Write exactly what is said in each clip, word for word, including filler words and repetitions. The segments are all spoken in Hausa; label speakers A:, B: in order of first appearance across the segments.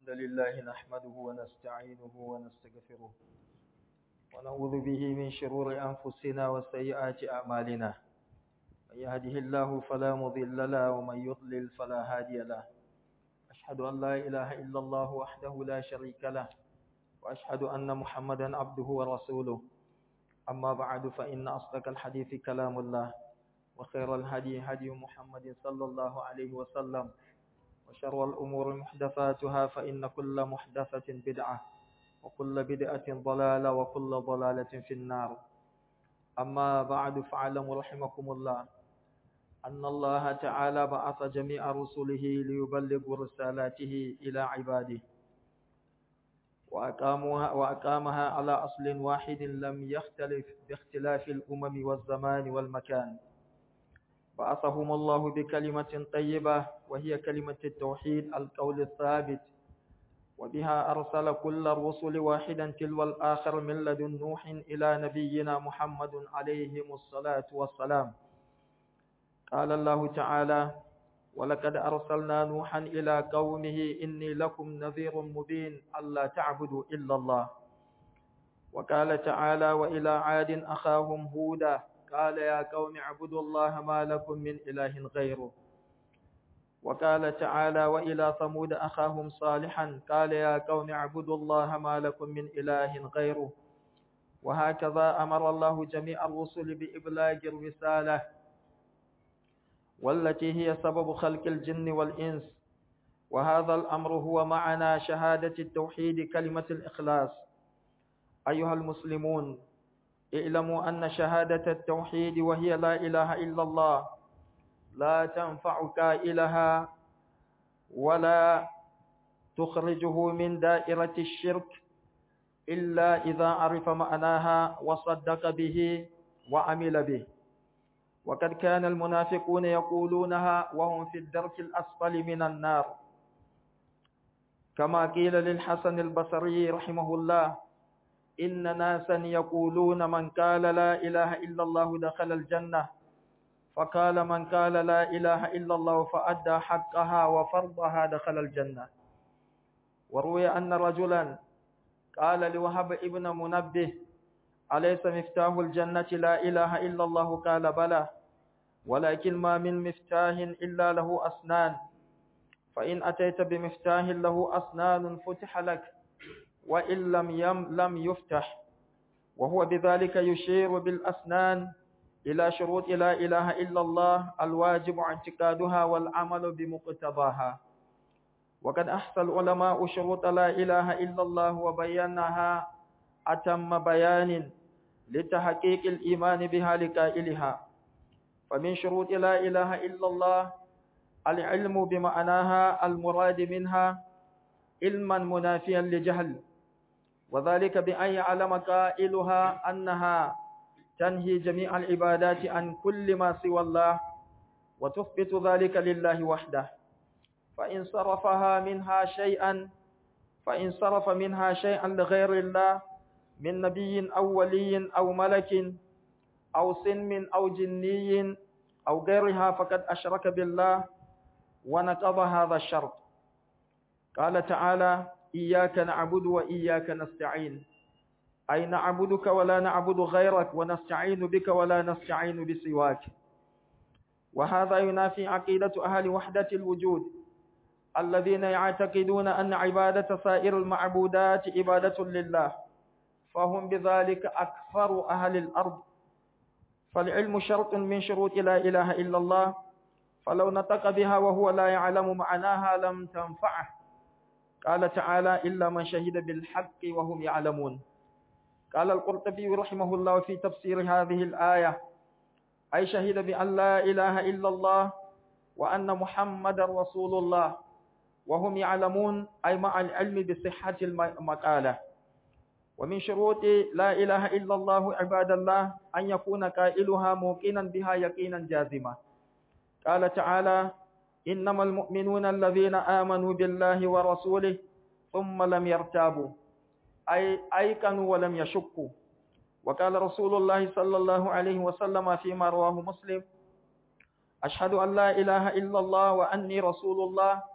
A: الحمد لله نحمده ونستعينه ونستغفره ونعوذ به من شرور أنفسنا وسيئات أعمالنا. من يهده الله فلا مضل له ومن يضلل فلا هادي له. أشهد أن لا إله إلا الله وحده لا شريك له وأشهد أن محمدا عبده ورسوله. أما بعد فإن أصدق الحديث كلام الله وخير الهدي هدي محمد صلى الله عليه وسلم وشر الأمور محدثاتها فإن كل محدثة بدعة وكل بدعة ضلالة وكل ضلالة في النار. أما بعد فاعلموا رحمكم الله أن الله تعالى بعث جميع رسله ليبلغوا رسالاته إلى عباده وأقامها, وأقامها على أصل واحد لم يختلف باختلاف الأمم والزمان والمكان. بعثهم الله بكلمة طيبة وهي كلمة التوحيد القول الثابت، وبها أرسل كل الرسل واحدا تلو الآخر من لدن نوح إلى نبينا محمد عليهم الصلاة والسلام. قال الله تعالى: ولقد أرسلنا نوحا إلى قومه إني لكم نذير مبين ألا تعبدوا إلا الله. وقال تعالى: وإلى عاد أخاهم هودا قال يا قوم اعبدوا الله ما لكم من إله غيره. وقال تعالى: وإلى ثمود أخاهم صالحا قال يا قوم اعبدوا الله ما لكم من إله غيره. وهكذا أمر الله جميع الرسل بإبلاغ الرسالة والتي هي سبب خلق الجن والإنس. وهذا الأمر هو معنى شهادة التوحيد كلمة الإخلاص. أيها المسلمون، اعلموا أن شهادة التوحيد وهي لا إله إلا الله لا تنفع قائلها ولا تخرجه من دائرة الشرك إلا إذا عرف معناها وصدق به وعمل به. وقد كان المنافقون يقولونها وهم في الدرك الأسفل من النار، كما قيل للحسن البصري رحمه الله: إن ناسا يقولون من قال لا إله إلا الله دخل الجنة، فقال من قال لا إله إلا الله فأدى حقها وفرضها دخل الجنة. وروي أن رجلا قال لوهب ابن منبه: أليس مفتاح الجنة لا إله إلا الله؟ قال بلى، ولكن ما من مفتاح إلا له أسنان، فإن أتيت بمفتاح له أسنان فتح لك، وإن لم يم لم يفتح. وهو بذلك يشير بالأسنان إلى شروط لا إله إلا الله الواجب اعتقادها والعمل بمقتضاها. وقد أحصى العلماء شروط لا إله إلا الله وبينها أتم بيان لتحقيق الإيمان بها لقائلها. فمن شروط لا إله إلا الله العلم بمعناها المراد منها علما منافيا لجهل، وذلك بأن يعلم قائلها أنها تنهي جميع العبادات عن كل ما سوى الله وتثبت ذلك لله وحده. فإن صرفها منها شيئا فإن صرف منها شيئا لغير الله من نبي أو ولي أو ملك أو سن أو جني أو غيرها فقد أشرك بالله ونقض هذا الشرط. قال تعالى: إياك نعبد وإياك نستعين، أي نعبدك ولا نعبد غيرك ونستعين بك ولا نستعين بسواك. وهذا ينافي عقيدة أهل وحدة الوجود الذين يعتقدون أن عبادة سائر المعبودات عبادة لله، فهم بذلك أكثر أهل الأرض. فالعلم شرط من شروط لا إله إلا الله، فلو نطق بها وهو لا يعلم معناها لم تنفعه. قال تعالى: إلا من شهد بالحق وهم يعلمون. قال القرطبي رحمه الله في تفسير هذه الآية: أي شهد بأن لا إله إلا الله وأن محمد رسول الله وهم يعلمون، أي مع العلم بصحة المقالة. ومن شروط لا إله إلا الله عباد الله أن يكون قائلها موقنا بها يقينا جازما. قال تعالى: إنما المؤمنون الذين آمنوا بالله ورسوله ثم لم يرتابوا، أي أيقنوا ولم يشكوا. وقال رسول الله صلى الله عليه وسلم فيما رواه مسلم: أشهد أن لا إله إلا الله وأني رسول الله،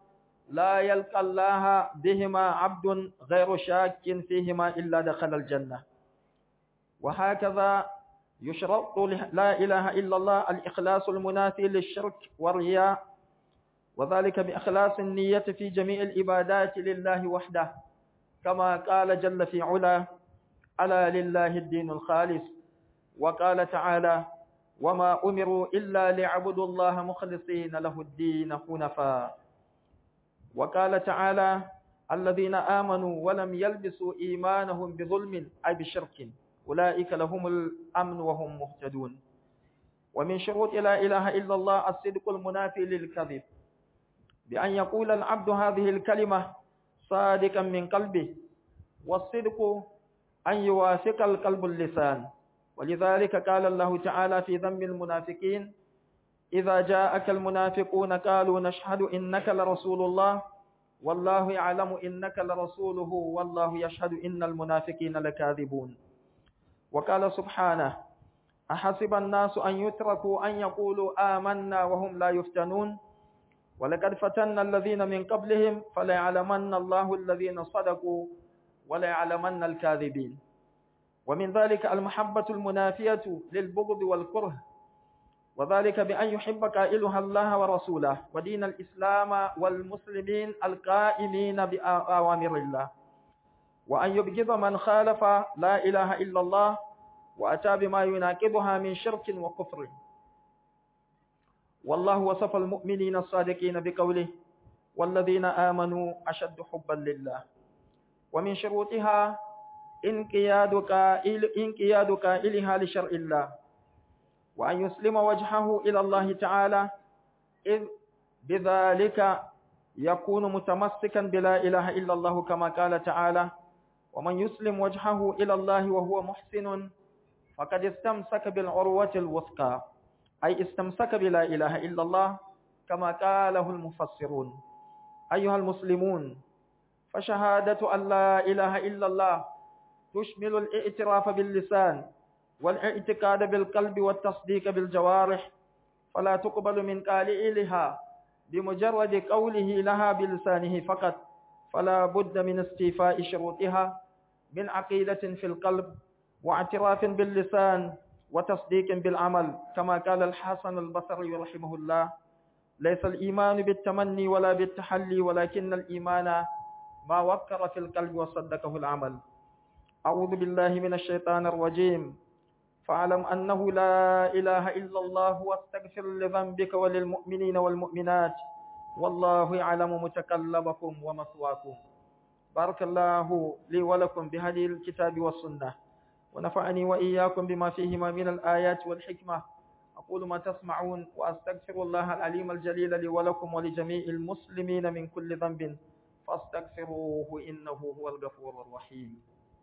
A: لا يلقى الله بهما عبد غير شاك فيهما إلا دخل الجنة. وهكذا يشرط لا إله إلا الله الإخلاص المنافي للشرك والرياء، وذلك بإخلاص النية في جميع العبادات لله وحده، كما قال جل في علا: ألا لله الدين الخالص. وقال تعالى: وما أمروا إلا ليعبدوا الله مخلصين له الدين حنفاء. وقال تعالى: الذين آمنوا ولم يلبسوا إيمانهم بظلم أي بشرك أولئك لهم الأمن وهم مهتدون. ومن شروط لا إله إلا الله الصدق المنافي للكذب، بأن يقول العبد هذه الكلمة صادقا من قلبه، والصدق أن يوافق القلب اللسان. ولذلك قال الله تعالى في ذم المنافقين: إذا جاءك المنافقون قالوا نشهد إنك لرسول الله والله يعلم إنك لرسوله والله يشهد إن المنافقين لكاذبون. وقال سبحانه: أحسب الناس أن يتركوا أن يقولوا آمنا وهم لا يفتنون ولقد فتنا الذين من قبلهم فليعلمن الله الذين صدقوا وليعلمن الكاذبين. ومن ذلك المحبة المنافية للبغض والكره، وذلك بأن يحب قائلها الله ورسوله ودين الإسلام والمسلمين القائمين بأوامر الله، وأن يبغض من خالف لا إله إلا الله وأتى بما يناقضها من شرك وكفر. والله وصف المؤمنين الصادقين بقوله: والذين آمنوا أشد حبا لله. ومن شروطها انقياد قائل انقياد قائلها لشرع الله، وأن يسلم وجهه إلى الله تعالى، إذ بذلك يكون متمسكا بلا إله إلا الله، كما قال تعالى: ومن يسلم وجهه إلى الله وهو محسن فقد استمسك بالعروة الوثقى، أي استمسك بلا إله إلا الله، كما قاله المفسرون. أيها المسلمون، فشهادة أن لا إله إلا الله تشمل الاعتراف باللسان والاعتقاد بالقلب والتصديق بالجوارح، فلا تقبل من قائلها بمجرد قوله لها بلسانه فقط، فلا بد من استيفاء شروطها من عقيدة في القلب واعتراف باللسان وتصديق بالعمل، كما قال الحسن البصري رحمه الله: ليس الإيمان بالتمني ولا بالتحلي ولكن الإيمان ما وقر في القلب وصدقه العمل. أعوذ بالله من الشيطان الرجيم. فاعلم أنه لا إله إلا الله واستغفر لذنبك وللمؤمنين والمؤمنات والله يعلم متقلبكم ومثواكم. بارك الله لي ولكم بهدي الكتاب والسنة، ونفعني وإياكم بما فيهما من الآيات والحكمة. أقول ما تسمعون وأستغفر الله العليم الجليل لي ولكم ولجميع المسلمين من كل ذنب فاستغفروه إنه هو الغفور الرحيم.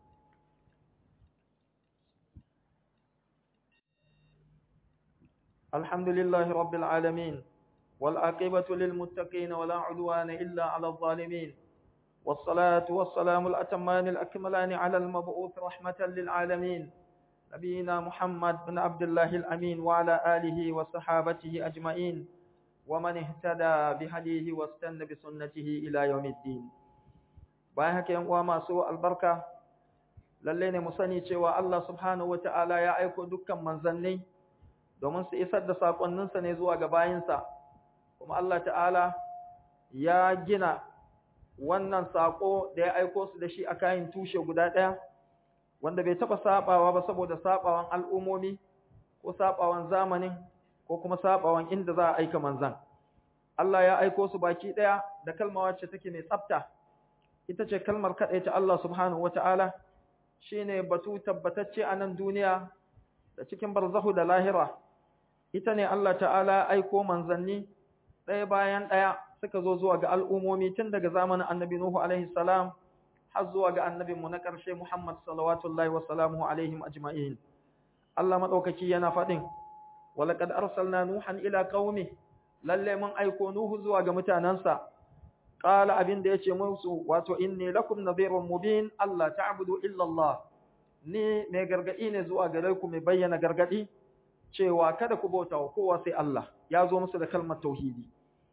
A: الحمد لله رب العالمين، والعاقبة للمتقين ولا عدوان إلا على الظالمين، والصلاة والسلام الأتمان الأكملان على المبعوث رحمة للعالمين نبينا محمد بن عبد الله الأمين وعلى آله وصحابته أجمعين ومن اهتدى بهديه واستنى بسنته إلى يوم الدين. bayan haka yan uwa masu albarka, lalle ne mu sani cewa Allah subhanahu wataala ya aiko dukkan manzanni domin su isar da sakonninsa ne zuwa ga bayinsa, kuma Allah ta'ala ya gina wannan sako da ya aiko su da shi a kayan tushe guda ɗaya wanda bai taɓa sabawa ba saboda sabawan al'umomi ko sabawan zamanin ko kuma sabawan inda za a aika manzan. Allah ya aiko su baki ɗaya da kalma wacce take mai tsafta, ita ce kalmar kaɗai ta Allah subhanahu wata'ala, shine batu tabbatacce a nan duniya da cikin barzahu da lahira. Ita ne Allah ta'ala aiko manzanni ɗaya bayan ɗaya suka zo zuwa ga al'umomi tun daga zamanin annabi Nuhu alaihi salam har zuwa ga annabinmu na ƙarshe Muhammad salawatullahi wa salamuhu alaihim ajma'in. Allah madaukaki yana faɗin: walaqad arsalna nuhan ila qaumi, lalle mun aiko Nuhu zuwa ga mutanansa. Qala abin da yace musu, wato inni lakum nadhirun mubin, Allah ta'budu illa Allah, ni mai gargadi ne zuwa gare ku mai bayyana gargadi cewa kada ku bauta wa kowa sai Allah. Ya zo musu da kalmar tauhidi.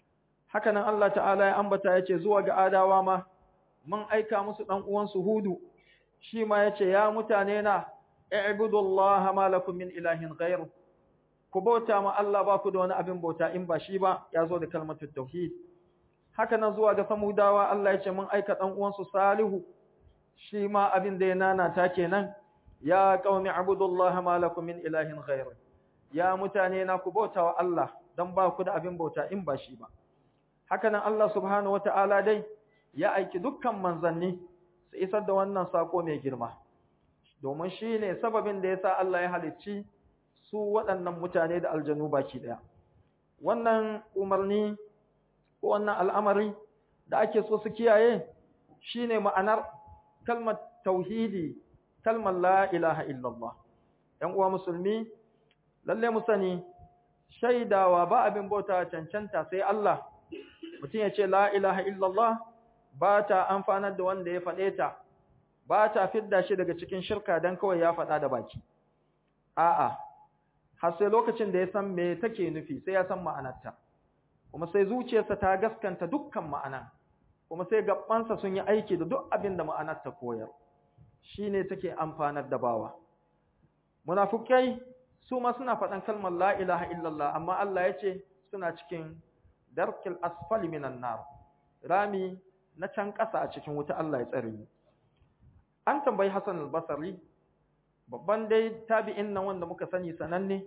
A: haka nan Allah ta'ala ya ambata yace zuwa ga adawa ma mun aika musu dan uwan su hudu shi ma yace ya mutane na i'budullaha ma lakum min ilahin ghayr ku bauta ma Allah ba ku da wani abin bauta in ba shi ba yazo da kalmatu tauhid haka nan zuwa ga samudawa Allah yace mun aika dan uwan su salihu shi ma abin da ya nanata kenan ya qaumi ibudullaha ma lakum min ilahin ghayr ya mutane na ku bauta wa Allah dan ba ku da abin bauta in ba shi ba haka nan Allah subhanahu wataala dai ya aiki dukkan manzanni su isar da wannan sako mai girma domin shine sababin da yasa Allah ya halicci su waɗannan mutane da aljanu baki daya wannan umarni ko wannan al'amari da ake so su kiyaye shine ma'anar kalmar tauhidi kalmar la ilaha illallah ɗan uwa musulmi lalle mu sani shaidawa ba abin bauta cancanta sai Allah mutum ya ce la ilaha illallah ba ta amfanar da wanda ya faɗe ta ba ta fidda shi daga cikin shirka dan kawai ya faɗa da baki a'a har sai lokacin da ya san me take nufi sai ya san ma'anarta kuma sai zuciyarsa ta gaskanta dukkan ma'ana kuma sai gabansa sun yi aiki da duk abin da ma'anar ta koyar shine take amfanar da bawa munafikai su ma suna faɗan kalmar la ilaha illallah amma Allah ya ce suna cikin darkil asfali minan nar rami na can ƙasa a cikin wuta Allah ya tsare mu an tambayi Hassan al-Basri babban dai tabi'in nan wanda muka sani sananne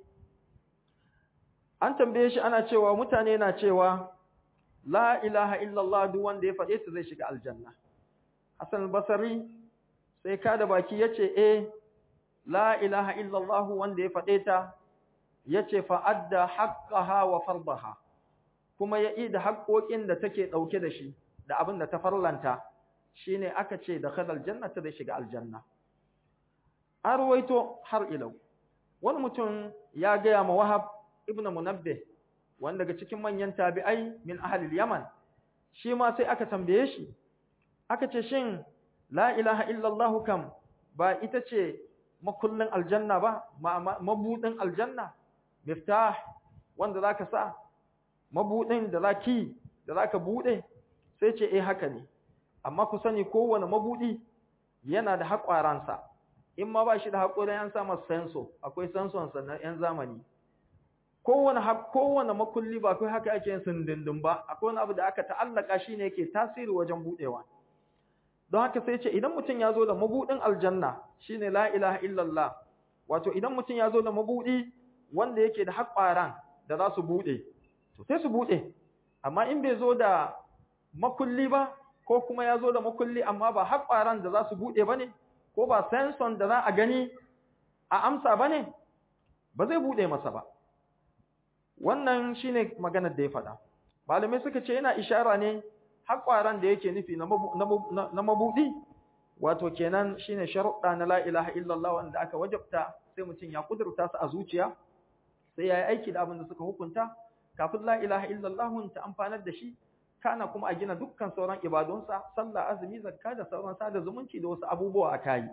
A: an tambaye shi ana cewa mutane na cewa la ilaha illallah duk wanda ya faɗe ta zai shiga aljanna Hassan al-Basri sai ka da baki yace eh la ilaha illallah wanda ya faɗe ta yace fa adda haqqaha wa fardaha kuma ya ida haƙoƙin da take dauke da shi da abin da ta farlanta shine aka ce da khadal jannata da shiga aljanna an ruwaito har ilau wani mutum ya gaya ma Wahab ibn Munabbih wanda daga cikin manyan tabi'ai min ahli al-Yaman shi ma sai aka tambaye shi aka ce shin la ilaha illallah kam ba ita ce makullin aljanna ba mabudin aljanna miftah wanda zaka sa mabudin da zaki da zaka bude sai ce eh haka ne amma ku sani kowane mabudi yana da haƙwaransa in ma ba shi da haƙorin an sa masa senso akwai senson sannan yan zamani kowane kowane makulli ba kai haka ake yin sindindin ba akwai wani abu da aka ta'allaka shine yake tasiri wajen budewa don haka sai ce idan mutum ya zo da mabudin aljanna shine la ilaha illallah wato idan mutum ya zo da mabudi wanda yake da haƙwaran da za su bude to sai su bude amma in bai zo da makulli ba ko kuma ya zo da makulli amma ba haƙwaran da za su bude bane ko ba senson da za a gani a amsa bane ba zai bude masa ba wannan shine maganar da ya faɗa malamai suka ce yana ishara ne haƙwaran da yake nufi na mabudi wato kenan shine sharuɗa na la ilaha illallah wanda aka wajabta sai mutum ya kudurta su a zuciya sai yayi aiki da abin da suka hukunta kafin la ilaha illallah ta amfanar da shi kana kuma a gina dukkan sauran ibadunsa sallah azumi zakka da sauran sada zumunci da wasu abubuwa a kai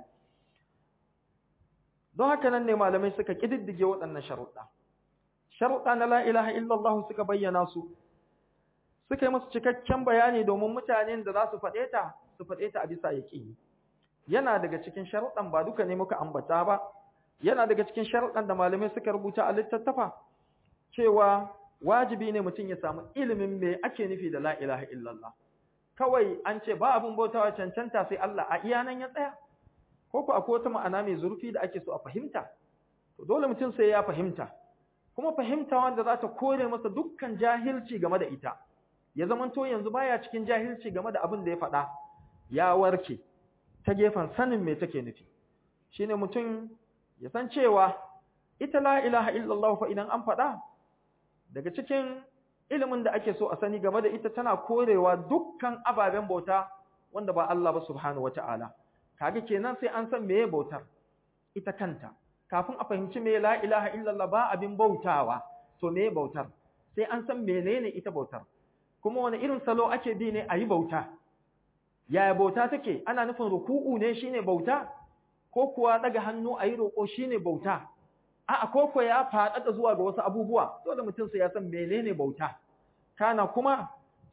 A: don haka nan ne malamai suka kididdige waɗannan sharuɗa sharuɗa na la ilaha illallah suka bayyana su suka yi musu cikakken bayani domin mutanen da za su faɗe ta su faɗe ta a bisa yaƙini yana daga cikin sharuɗan ba duka ne muka ambata ba yana daga cikin sharuɗan da malamai suka rubuta a littattafa cewa wajibi ne mutum ya samu ilimin me ake nufi da la ilaha illallah kawai an ce ba abin bautawa cancanta sai Allah a iya nan ya tsaya ko ku akwai wata ma'ana mai zurfi da ake so a fahimta to dole mutum sai ya fahimta kuma fahimta wanda za ta kore masa dukkan jahilci game da ita ya zamanto yanzu baya cikin jahilci game da abin da ya faɗa ya warke ta gefen sanin me take nufi shine mutum ya san cewa ita la ilaha illallah fa idan an faɗa daga cikin ilimin da ake so a sani game da ita tana korewa dukkan ababen bauta wanda ba Allah ba subhanahu wataala kaga kenan sai an san meye bautar ita kanta kafin a fahimci me la ilaha illallah ba abin bautawa to meye bautar sai an san menene ita bautar kuma wani irin salo ake bi ne a yi bauta yaya bauta take ana nufin ruku'u ne shine bauta ko kuwa daga hannu a yi roƙo shine bauta a'a ko kuwa ya faɗaɗa zuwa ga wasu abubuwa dole mutum sai ya san menene bauta kana kuma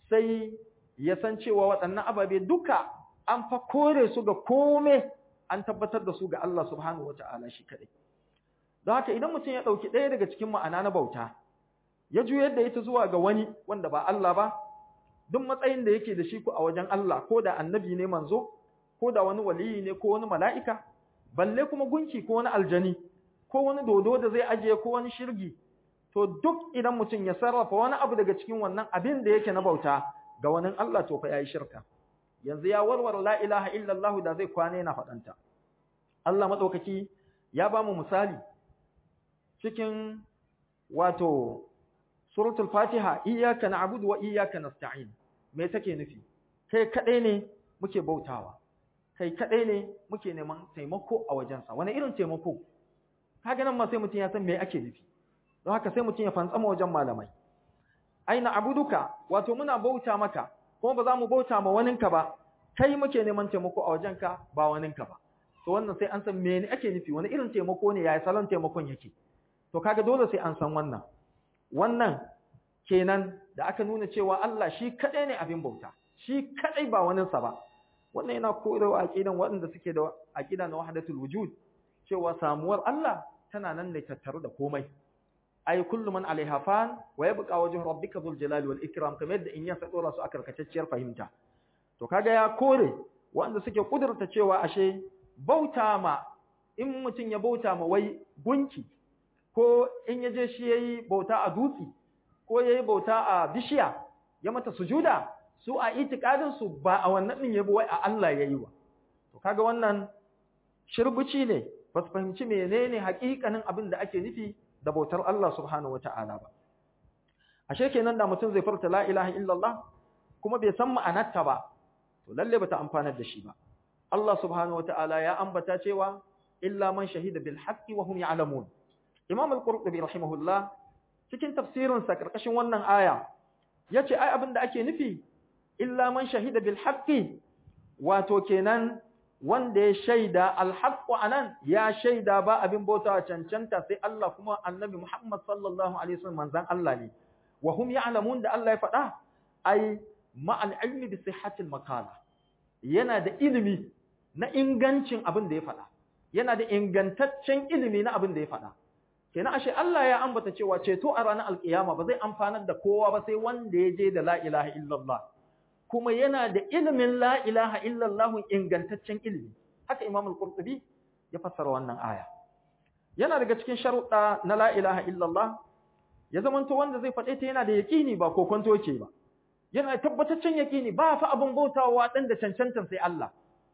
A: sai ya san cewa waɗannan ababe duka an fa kore su ga kome an tabbatar da su ga Allah subhanahu wata'ala shi kaɗai. Don haka idan mutum ya ɗauki ɗaya daga cikin ma'ana na bauta, ya juyar da ita zuwa ga wani wanda ba Allah ba, duk matsayin da yake da shi ku a wajen Allah, ko da annabi ne manzo, ko da wani waliyi ne ko wani mala'ika, balle kuma gunki ko wani aljani, ko wani dodo da zai ajiye ko wani shirgi, to duk idan mutum ya sarrafa wani abu daga cikin wannan abin da yake na bauta ga wani Allah, to fa yayi shirka. Yanzu ya warware la ilaha illallah da zai kwane na faɗanta. Allah madaukaki ya ba mu misali cikin wato suratul Fatiha, iyyaka na'budu wa iyyaka nasta'in. Me take nufi? Kai kadai ne muke bautawa. Kai kadai ne muke neman taimako a wajensa. Wani irin taimako? Kaga nan ma sai mutum ya san me ake nufi. Don haka sai mutum ya fantsama wajen malamai. Aina abuduka, wato muna bauta maka, kuma ba za mu bauta ma waninka ba. Kai muke neman taimako a wajenka ba waninka ba. To wannan sai an san me ne ake nufi, wani irin taimako ne, yayi salon taimakon yake. To kaga dole sai an san wannan. Wannan kenan da aka nuna cewa Allah shi kadai ne abin bauta, shi kadai ba waninsa ba. Wannan yana koyarwa aqidan waɗanda suke da aqida na wahdatul wujud, cewa samuwar Allah tana nan ne tattaru da komai. Ai kullu man alaiha fan wa yabqa wajhu rabbika dhul jalali wal ikram, kamar yadda in ya dora su a karkatacciyar fahimta. To kaga ya kore waɗanda suke kudurta cewa ashe bauta ma, in mutum ya bauta ma wai gunki, ko in ya je shi yayi bauta a dutse, ko yayi bauta a bishiya ya mata sujuda, su a itikadin su ba a wannan din yabo wai a Allah yayi wa. To kaga wannan shirbuci ne, ba su fahimci menene hakikanin abin da ake nufi da bautar Allah subhanahu wata'ala ba. Ashe kenan da mutum zai furta la ilaha illallah kuma bai san ma'anarta ba, to lalle bata amfanar da shi ba. Allah subhanahu wata'ala ya ambata cewa illa man shahida bil haqqi wa hum ya'lamun. Imam al-Qurtubi rahimahullah cikin tafsirin sa karkashin wannan aya yace ai abin da ake nufi illa man shahida bil haqqi, wato kenan wanda ya shaida al-haqqu anan ya shaida ba abin bautawa cancanta sai Allah, kuma annabi Muhammad sallallahu alaihi wasallam manzon Allah ne. Wa hum ya'lamun da Allah ya faɗa ai ma'al ilmi bi sihhatil maqala, yana da ilimi na ingancin abin da ya faɗa, yana da ingantaccen ilimi na abin da ya faɗa. Kenan ashe Allah ya ambata cewa ceto a ranar alkiyama ba zai amfanar da kowa ba sai wanda ya je da la ilaha illallah, kuma yana da ilimin la ilaha illallah ingantaccen ilimi. Haka Imam al-Qurtubi ya fassara wannan aya. Yana daga cikin sharuɗa na la ilaha illallah ya zamanto wanda zai faɗe ta yana da yaƙini ba kokonto yake ba. Yana da tabbataccen yaƙini ba fa abin bautawa ɗan da cancantan sai Allah.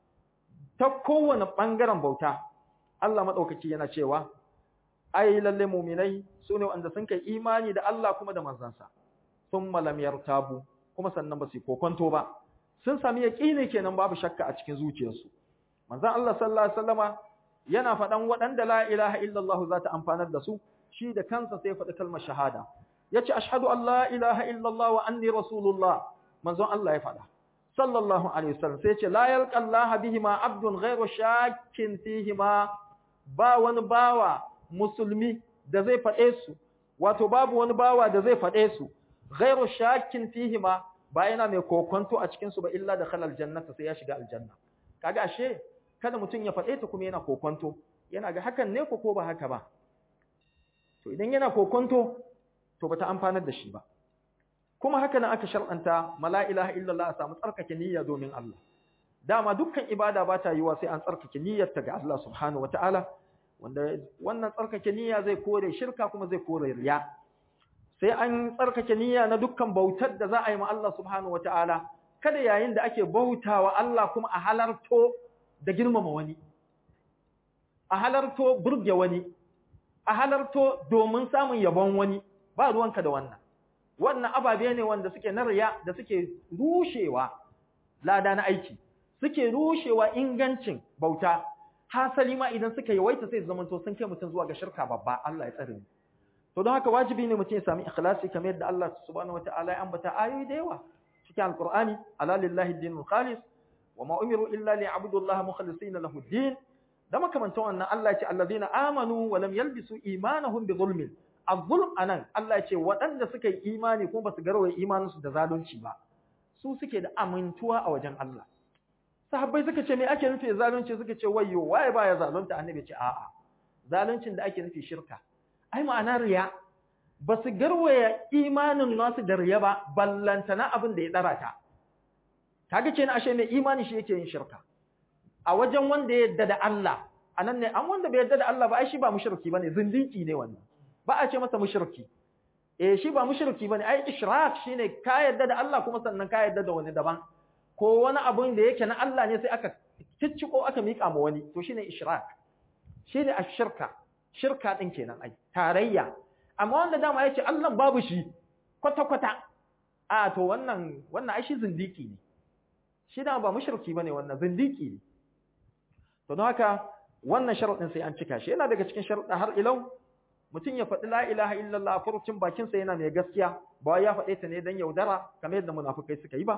A: Ta kowane ɓangaren bauta, Allah maɗaukaki yana cewa, ai lalle muminai su ne wanda sun kai imani da Allah kuma da manzansa, sun malam yartabu, kuma sannan ba su kokonto ba, sun sami yaƙini kenan babu shakka a cikin zuciyarsu. Manzan Allah sallallahu alaihi wasallama yana faɗan waɗanda la ilaha illallah za ta amfanar da su, shi da kansa sai faɗi kalmar shahada. Yace ashhadu an la ilaha illallah wa anni rasulullah, manzon Allah ya faɗa sallallahu alaihi wasallam, sai yace la yalqa Allah bihima abdun ghayru shakkin fihima, ba wani bawa musulmi da zai faɗe su, wato babu wani bawa da zai faɗe su ghayru shakkin fihima, ba yana mai kokonto a cikin su ba illa da khalal jannata, sai ya shiga aljanna. Kaga ashe kada mutum ya faɗe ta kuma yana kokonto, yana ga hakan ne ko ko ba haka ba. To idan yana kokonto to bata amfanar da shi ba. Kuma haka nan aka shar'anta la ilaha illallah a samu tsarkake niyya domin Allah. Dama dukkan ibada ba ta yiwa sai an tsarkake niyyarta ga Allah subhanahu wataala, wanda wannan tsarkake niyya zai kore shirka kuma zai kore riya. Sai an tsarkake niyya na dukkan bautar da za a yi ma Allah subhanahu wataala, kada yayin da ake bautawa Allah kuma a halarto da girmama wani, a halarto burge wani, a halarto domin samun yabon wani, ba ruwanka da wannan. Wannan ababe ne wanda suke na riya da suke rushewa lada na aiki, suke rushewa ingancin bauta. Hasali ma idan suka yawaita sai zamanto sun kai mutum zuwa ga shirka babba, Allah ya tsare mu. To don haka wajibi ne mutum ya sami ikhlasi kamar yadda Allah subhanahu wataala ya ambata ayoyi da yawa cikin Alqur'ani, ala lillahi dinul khalis wa ma umiru illa liya'budu Allah mukhlisina lahu ad-din. Da makamantan wannan Allah ya ce allazina amanu wa lam yalbisu imanahum bi zulmin. Az-zulm anan Allah ya ce waɗanda suka yi imani kuma basu garwaye imaninsu da zalunci ba. su suke da amintuwa a wajen Allah. Sahabbai suka ce me ake nufi zalunci, suka ce wayyo waye baya zalunta, annabi ce a'a zaluncin da ake nufi shirka. Ai ma'ana riya, ba su garwaya imanin nasu da riya ba, ballantana abin da ya dara ta. Kaga kenan ashe mai imani shi yake yin shirka. A wajen wanda ya yarda da Allah, anan ne an wanda bai yarda da Allah ba ai shi ba mushriki bane, zindiki ne wannan. Ba a ce masa mushriki. Eh shi ba mushriki bane, ai ishrak shine ka yarda da Allah kuma sannan ka yarda da wani daban. Ko wani abun da yake na Allah ne sai aka cicciko aka mika ma wani, to shine ishrak. Shine ashirka. Shirka din kenan ai, tarayya. Amma wanda dama yace Allah babu shi kwata kwata. A to wannan wannan ai shi zindiki ne. Shi da ba mushriki bane, wannan zindiki ne. To don haka wannan sharuɗin sai an cika shi. Yana daga cikin sharuɗa har ilau mutum ya faɗi la ilaha illallah furucin bakin sa yana mai gaskiya, ba ya faɗe ta ne dan yaudara kamar yadda munafikai suka yi ba.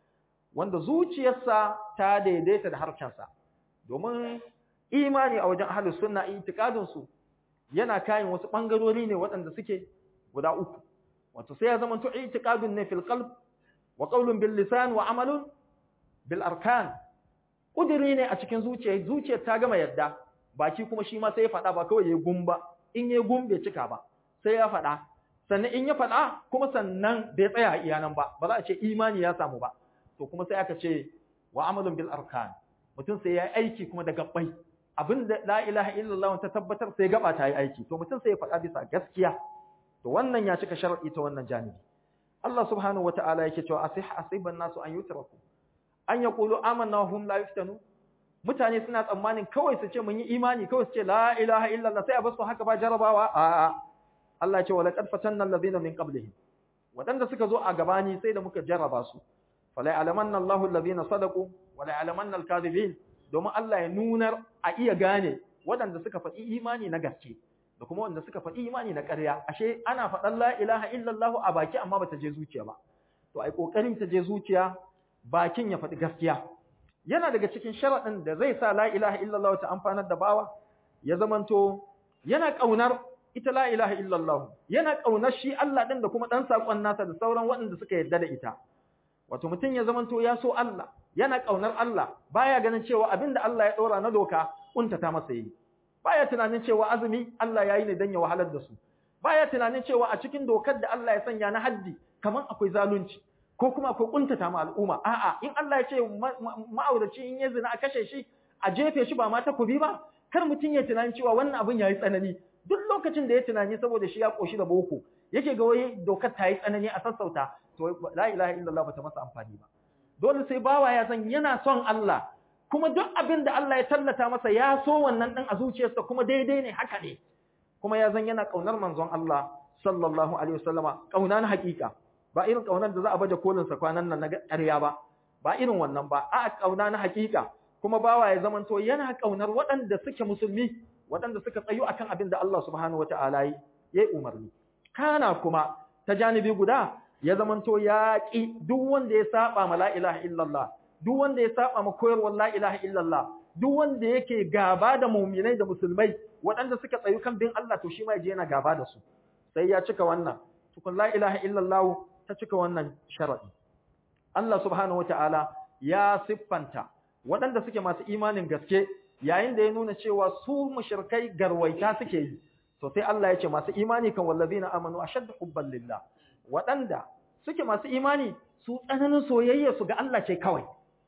A: Wanda zuciyarsa ta daidaita da harshensa. Domin imani a wajen ahlus sunna itikadin su yana kayan wasu bangarori ne waɗanda suke guda uku. Wato sai ya zama to itikadun ne fil qalb wa qawlun bil lisan wa amalun bil arkan. Kudiri ne a cikin zuciya, zuciyar ta gama yadda, baki kuma shi ma sai ya faɗa ba kawai ya gumba, in ya gumbe cika ba, sai ya faɗa, sannan in ya faɗa kuma sannan bai tsaya a iyanan ba, ba za a ce imani ya samu ba, to kuma sai aka ce wa amalun bil arkan, mutum sai ya yi aiki kuma da gabbai, abin da la ilaha illallah ta tabbatar sai gaba ta yi aiki, to mutum sai ya faɗa bisa gaskiya, to wannan ya cika sharadi ta wannan janibi. Allah subhanahu wata'ala yake cewa asih asiban nasu an yutraku an yaqulu amanna wa hum la yuftanu. Mutane suna tsammanin kawai su ce mun yi imani, kawai su ce la ilaha illallah sai a basu haka ba jarabawa. A'a, Allah ya ce wa laqad fatanna alladhina min qablihim, wadanda suka zo a gabani sai da muka jarraba su. Fala ya'lamanna Allahu alladhina sadaqu wa la ya'lamanna al-kadhibin, domin Allah ya nunar a iya gane wadanda suka faɗi imani na gaske da kuma wanda suka faɗi imani na ƙarya. Ashe ana faɗan la ilaha illallah a baki amma bata je zuciya ba. To ai kokarin ta je zuciya, bakin ya faɗi gaskiya. Yana daga cikin sharaɗin da zai sa la ilaha illallah ta amfanar da bawa, ya zamanto yana ƙaunar ita la ilaha illallah, yana ƙaunar shi Allah ɗin da kuma ɗan saƙon nasa da sauran waɗanda suka yarda da ita. Wato mutum ya zamanto ya so Allah, yana ƙaunar Allah, baya ganin cewa abin da Allah ya ɗora na doka ƙuntata masa yi. Baya tunanin cewa azumi Allah ya yi ne don ya wahalar da su. Baya tunanin cewa a cikin dokar da Allah ya sanya na haddi kamar akwai zalunci. Ko kuma akwai kuntata ma al'umma. A'a, in Allah ya ce ma'auraci in ya zina a kashe shi, a jefe shi ba ma takobi ba, kar mutum ya tunani cewa wannan abin yayi tsanani. Duk lokacin da ya tunani saboda shi ya koshi da boko, yake ga wai dokar ta yi tsanani a sassauta, to la ilaha illallah bata masa amfani ba. Dole sai bawa ya san yana son Allah, kuma duk abin da Allah ya tallata masa ya so wannan din a zuciyarsa kuma daidai ne, haka ne. Kuma ya san yana kaunar manzon Allah sallallahu alaihi wasallama, kauna na hakika. Ba irin kaunar da za a baje kolin sa kwanan nan na ƙarya ba, ba irin wannan ba, a kauna na hakika. Kuma bawa ya zamanto yana kaunar waɗanda suke musulmi, waɗanda suka tsayu akan abin da Allah subhanahu wataala ya yi umarni. Kana kuma ta janibi guda ya zamanto ya ƙi duk wanda ya saba ma la ilaha illallah, duk wanda ya saba ma koyarwar la ilaha illallah, duk wanda yake gaba da mu'minai da musulmai waɗanda suka tsayu kan bin Allah, to shi ma yaje yana gaba da su. Sai ya cika wannan, tukun la ilaha illallah ta cika wannan sharadi. Allah subhanahu wataala ya siffanta waɗanda suke masu imanin gaske yayin da ya nuna cewa su mushrikai garwaita suke yi. To sai Allah ya ce masu imani kan wallazina amanu ashaddu hubban lillah. Waɗanda suke masu imani su tsananin soyayya su ga Allah ce kawai.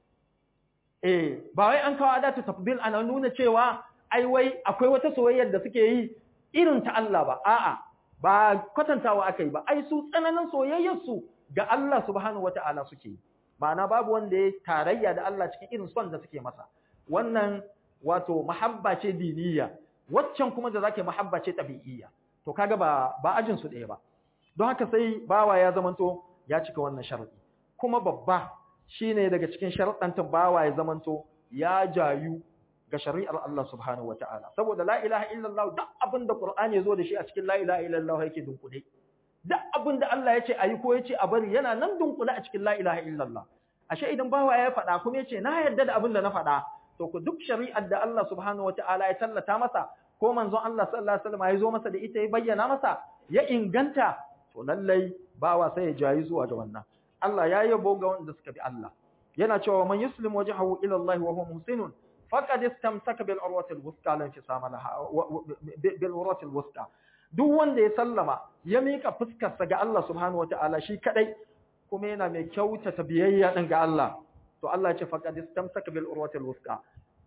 A: Eh, ba wai an kawo adatu tafdil ana nuna cewa ai wai akwai wata soyayyar da suke yi irin ta Allah ba. A'a, ba kwatantawa akai ba. Ai su tsananin soyayyar su ga Allah subhanahu wata'ala suke yi. Ma'ana babu wanda ya tarayya da Allah cikin irin son da suke masa. Wannan wato mahabba ce diniya, waccan kuma da zake mahabba ce tabi'iyya. To kaga ba ba ajin su ɗaya ba. Don haka sai bawa ya zamanto ya cika wannan sharadi. Kuma babba shine daga cikin sharadantan bawa ya zamanto ya jayu ga shari'ar Allah subhanahu wata'ala. Saboda la ilaha illallah duk abin da Qur'ani ya zo da shi a cikin la ilaha illallah yake dunkule. Duk abin da Allah ya ce ayi ko ya ce a bari yana nan dunkule a cikin la ilaha illallah. Ashe idan bawa ya faɗa kuma ya ce na yarda da abin da na faɗa, to ku duk shari'ar da Allah subhanahu wata'ala ya tallata masa ko manzon Allah sallallahu alaihi wasallam ya zo masa da ita ya bayyana masa ya inganta, to lallai bawa sai ya jayi zuwa ga wannan. Allah ya yabo ga wanda suka bi Allah yana cewa man yuslimu wajhahu ila Allah wa huwa muhsinun faqad istamsaka bil urwati al wuthqa lan fisama laha bil urwati al wuthqa duk wanda ya sallama ya mika fuskar sa ga Allah subhanahu wataala shi kadai kuma yana mai kyautata biyayya din ga Allah to Allah ya ce faqad istamsaka bil urwati al wuthqa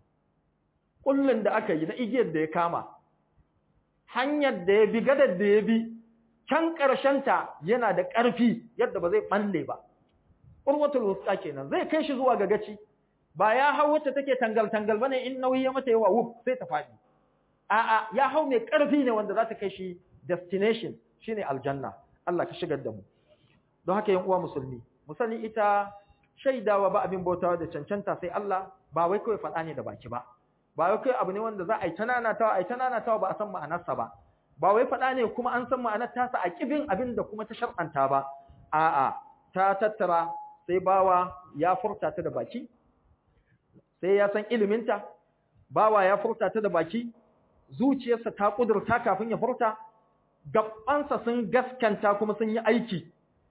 A: kullun da aka yi na igiyar da ya kama hanyar da ya bi gadar da ya bi can ta yana da ƙarfi yadda ba zai ɓalle ba. Urwatul wusta kenan zai kai shi zuwa ga gaci ba ya hau wacce take tangal-tangal bane in nauyi ya mata yawa wuf sai ta faɗi. A'a ya hau mai ƙarfi ne wanda za ta kai shi destination shine aljanna. Allah ka shigar da mu. Don haka yan uwa musulmi, mu sani ita shaidawa ba abin bautawa da cancanta sai Allah ba wai kawai faɗa ne da baki ba. Ba wai kawai abu ne wanda za a yi tananatawa a yi tananatawa ba a san ma'anarsa ba. Ba wai faɗa ne kuma an san ma'anar tasa a kibin abin da kuma ta shar'anta ba, a'a ta tattara sai bawa ya furta ta da baki, sai ya san iliminta, bawa ya furta ta da baki, zuciyarsa ta ƙudurta kafin ya furta, gabansa sun gaskanta kuma sun yi aiki.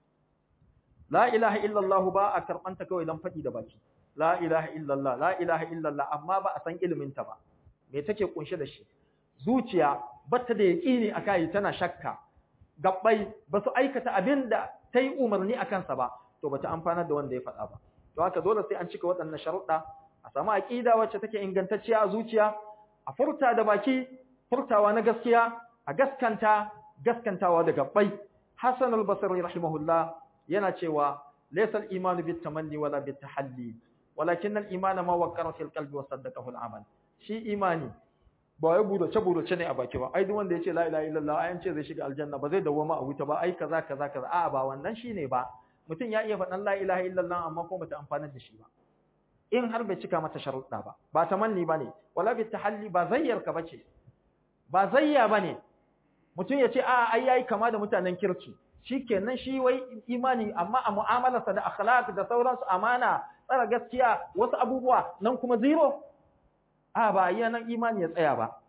A: La ilaha illallah ba a karɓanta kawai don faɗi da baki, la ilaha illallah, la ilaha illallah, amma ba a san iliminta ba, me take ƙunshe da shi. Zuciya bata da yaƙini a kai tana shakka, gabbai ba su aikata abin da ta yi umarni a kansa ba, to bata amfanar da wanda ya faɗa ba. To haka dole sai an cika waɗannan sharuɗa, a samu aƙida wacce take ingantacciya a zuciya, a furta da baki, furtawa na gaskiya, a gaskanta, gaskantawa da gabbai. Hassan al-Basri rahimahullah yana cewa laysa al-imanu bit tamanni wala bit tahalli, walakin al-imana ma waqqara fil qalbi wa saddaqahu al-amal. Shi imani ba wai budace budace ne a baki ba ai duk wanda yace la ilaha illallah ai an ce zai shiga aljanna ba zai dawoma a wuta ba ai kaza kaza kaza a'a ba wannan shine ba mutum ya iya faɗan la ilaha illallah amma ko bata amfana da shi ba in har bai cika mata sharuɗa ba ba tamanni bane wala bi tahalli ba zayyar ka bace ba zayya bane mutum yace a'a ai yayi kama da mutanen kirki shikenan shi wai imani amma a mu'amalarsa da akhlaq da sauransu amana tsara gaskiya wasu abubuwa nan kuma zero a ba iya nan imani ya tsaya ba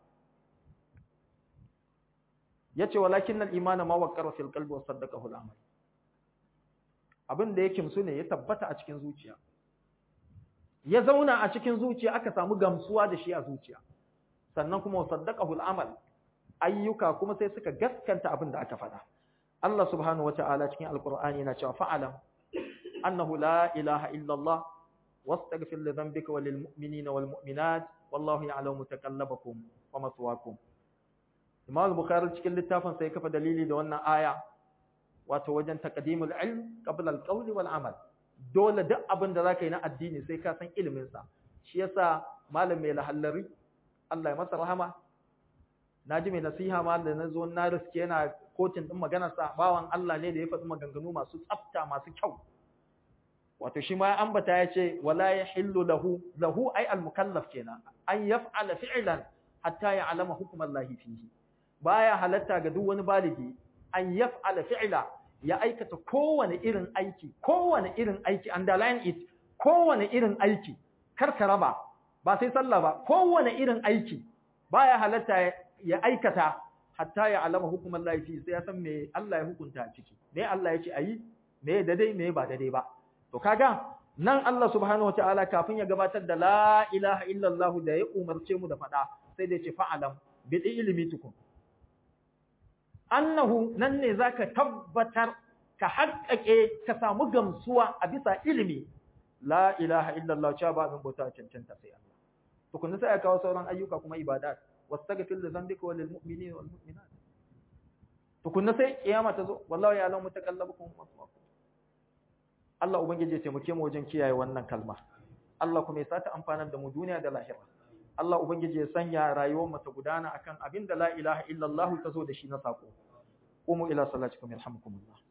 A: yace walakin al-imana ma waqara fil qalbi wa saddaqahu al-amal abin da yake musu ne ya tabbata a cikin zuciya ya zauna a cikin zuciya aka samu gamsuwa da shi a zuciya sannan kuma wa saddaqahu al-amal ayyuka kuma sai suka gaskanta abin da aka faɗa Allah subhanahu wata'ala cikin alqur'ani yana cewa fa'alam annahu la ilaha illa Allah wastaghfir li dhanbika wa lil mu'minina wal mu'minat wallahu ya'lamu mutakallabakum wa maswaakum Imam Bukhari cikin littafin sai kafa dalili da wannan aya wato wajen taqdimul ilm qabla al-qawl wal amal dole duk abin da zaka yi na addini sai ka san ilimin sa shi yasa malam mai lahallari Allah ya masa rahama naji mai nasiha ma da nazo na riske yana kotun din maganar sa bawan Allah ne da ya faɗi maganganu masu tsafta masu kyau wato shi ma ya ambata ya ce wala yahillu lahu lahu ay al-mukallaf kenan an yaf'ala fi'lan hatta ya'lama hukm Allah fihi baya halatta ga duk wani baligi an yaf'ala fi'la ya aikata kowane irin aiki kowane irin aiki underline it kowane irin aiki kar ka raba ba sai sallah ba kowane irin aiki baya halatta ya aikata hatta ya'lama hukm Allah fihi sai ya san me Allah ya hukunta a ciki me Allah ya ce ayi me daidai me ba daidai ba to kaga nan Allah subhanahu wataala kafin ya gabatar da la ilaha illallah da ya umarce mu da fada sai da ya ce fa'alam bil ilmi tukum annahu nan ne zaka tabbatar ka haƙƙaƙe ka samu gamsuwa a bisa ilimi la ilaha illallah cha ba abin bauta cancanta sai Allah to kun sai kawo sauran ayyuka kuma ibadat wastaghfir li dhanbika wal mu'minina wal mu'minat to kun sai kiyama ta zo wallahi ya'lamu mutakallabukum wa maswaakum Allah ubangiji ya taimake mu wajen kiyaye wannan kalma Allah kuma ya sata amfanar da mu duniya da lahira Allah ubangiji ya sanya rayuwar mu ta gudana akan abin da la ilaha illallah ta zo da shi na sako qumu ila salatikum yarhamukumullah